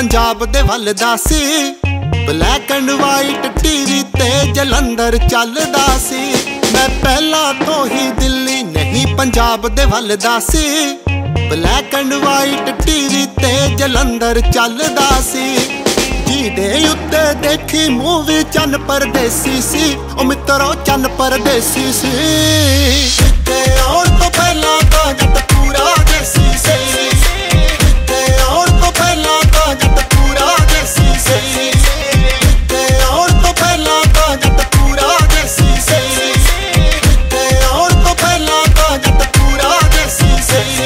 पंजाब दे वलदा सी ब्लैक एंड वाइट टीवी ते जलंधर चलदा सी। मैं पहला तो ही दिल्ली नहीं पंजाब दे वलदा सी ब्लैक एंड वाइट टीवी ते जलंधर चलदा सी। ਜਿਹਦੇ ਉੱਤੇ ਦੇਖੀ ਮੂਵੀ ਚੰਨ ਪਰਦੇਸੀ ਸੀ ਉਹ ਮਿੱਤਰੋ ਚੰਨ ਪਰਦੇਸੀ ਸੀ। ਤੇ ਆਉਣ ਤੋਂ ਪਹਿਲਾਂ ਤਾਂ ਜੱਟ ਪੂਰਾ ਦੇਸੀ ਸੀ। ਤੇ ਆਉਣ ਤੋਂ ਪਹਿਲਾਂ ਤਾਂ ਜੱਟ ਪੂਰਾ ਦੇਸੀ ਸੀ। ਤੇ ਆਉਣ ਤੋਂ ਪਹਿਲਾਂ ਤਾਂ ਜੱਟ ਪੂਰਾ ਦੇਸੀ ਸੀ। ਤੇ ਆਉਣ ਤੋਂ ਪਹਿਲਾਂ ਤਾਂ ਜੱਟ ਪੂਰਾ ਦੇਸੀ ਸੀ।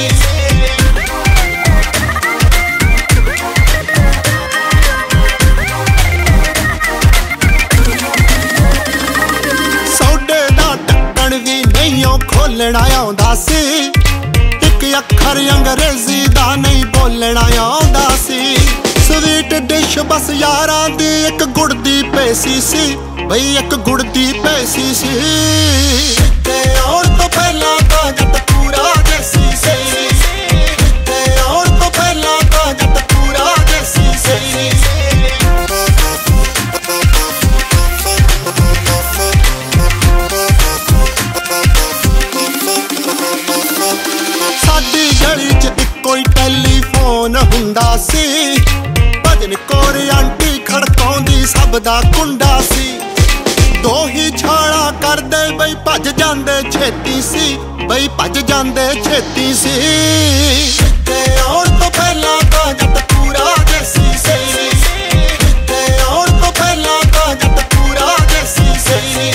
खोलना आउंदा सी एक अखर अंग्रेजी दा नहीं बोलना आउंदा सी। स्वीट डिश बस यारां दी एक गुड़ दी पेसी सी बई एक गुड़ दी पेसी सी। ते आउण तो पहला तां जट पूरा देसी सी। ते आउण तो पहला तां जट पूरा देसी सी। गली च इक्को ही टैलीफोन हुंदा सी भजन कौर आंटी खड़काउंदी सब दा कुंडा सी। दो ही छाला करदे बई भज जांदे छेती सी बई भज जांदे छेती सी। ते आउण तो पहला तां जट पूरा देसी सी। ते आउण तो पहला तां जट पूरा देसी सी।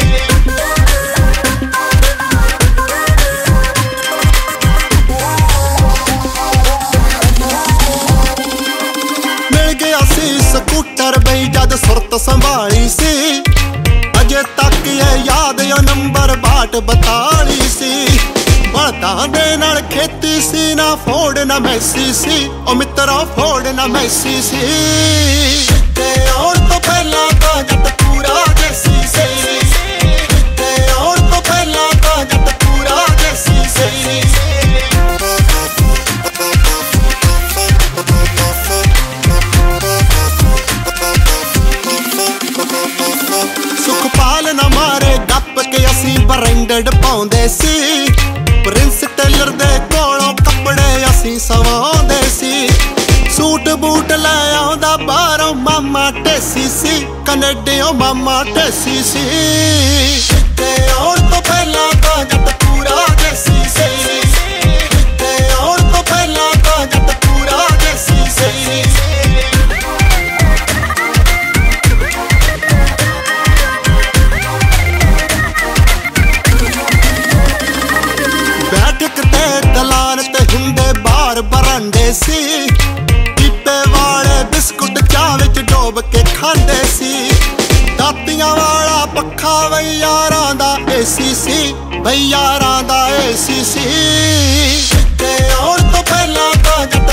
स्कूटर बई जद सुरत संभाली सी अजे तक ये याद यो नंबर 6242 सी। बलदां दे नाल खेती सी ना फोड़ ना मैसी सी ओ मित्रो फोड़ ना मैसी सी। ते आउण तो पहला तां जट पूरा देसी सी। ते आउण तो पहला तां जट पूरा देसी सी। सुखपाल ना मारे गप के असी ब्रांडेड पाउंदे सी। प्रिंस टेलर दे कोलों कपड़े असी सवाउंदे सी। सूट बूट लै आउंदा बाहरों मामा टेसी सी कनेडियों मामा टेसी सी। ते आउण तो पहला तां जट पूरा देसी सी। ते आउण तो पहला तां जट पूरा देसी सी। बरांडे सी पीपे वाले बिस्कुट चाह विच डोब के खांदे सी। दातियां वाला पक्खा बई यारां दा एसी सी बई यारां दा एसी सी। ते आउण तो पहला तां